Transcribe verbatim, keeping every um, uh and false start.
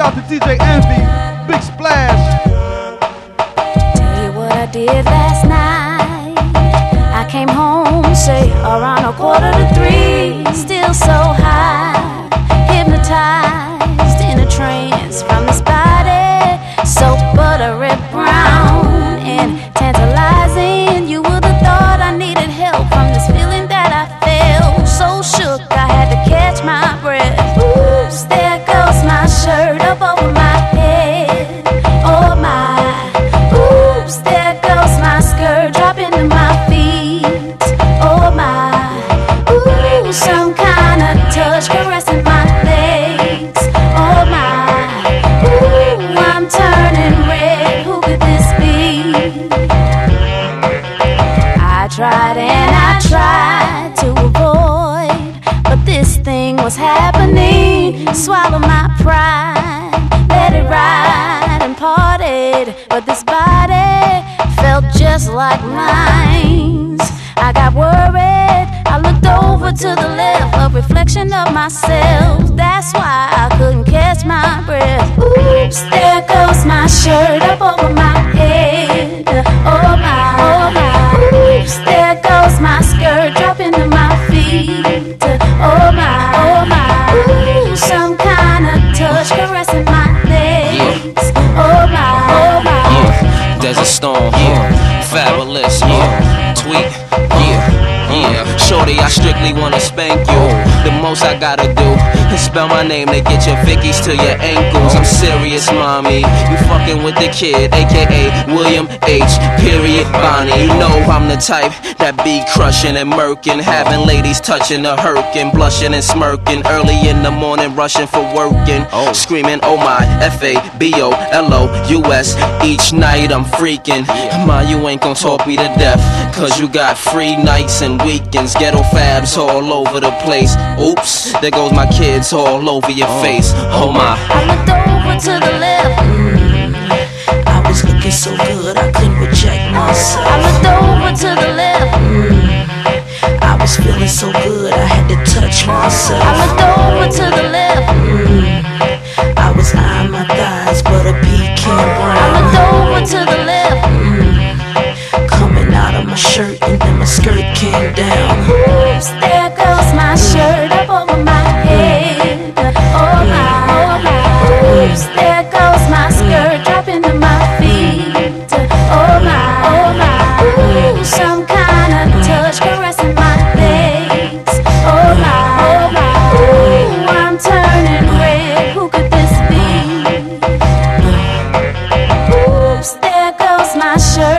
out to D J Envy, Big Splash. Tell you what I did last night. I came home, say, around a quarter to three. Still so high, hypnotized in a trance from this body. So buttery brown and tantalizing. You would have thought I needed help from this feeling that I felt. So shook, I had to catch my breath. Oops, there goes my shirt up over my head. Oh my, oops, there goes my skirt dropping to my feet. Oh my, ooh, some kind of touch caressing my legs. Oh my, ooh, I'm turning red. Who could this be? I tried and I tried to avoid, but this thing was happening. Swallow my pride, let it ride and parted. But this body felt just like mine. I got worried, I looked over to the left, a reflection of myself. That's why I couldn't catch my breath. Oops, there goes my shirt up over my head. Oh my, oh my, oops, there goes my skirt dropping to my feet. Oh my, oh my, ooh, some kind of touch caressing my legs. Oh my, oh my, yeah, Desert Storm, yeah, Fabulous, yeah, Tweet, yeah, yeah, shorty, I strictly wanna spank you. The most I gotta do is spell my name to get your Vickies to your ankles. I'm serious, mommy, you fucking with the kid, aka William H. Period Bonnie. You know I'm the type that be crushing and murking, having ladies touching the hurkin', blushing and smirking, early in the morning rushing for working, screaming oh my, F A B O L O U S. Each night I'm freaking, ma, you ain't gon' talk me to death, cause you got free nights and weekends, ghetto fabs all over the place. Oops, there goes my kids all over your face. Oh my, I looked over to the left. Mm, I was looking so good I couldn't reject myself. I looked over to the left. Mm, I was feeling so good I had to touch myself. I looked over to the left. Mm, I was eyeing my thighs but a pecan brown. I looked over to the left. Mm, coming out of my shirt and then my skirt came down. Oops, there goes my shirt up over my head. Oh my, oh my, oops, there goes my skirt dropping to my feet. Oh my, oh my, ooh, some kind of touch caressing my legs. Oh my, oh my, ooh, I'm turning red. Who could this be? Oops, there goes my shirt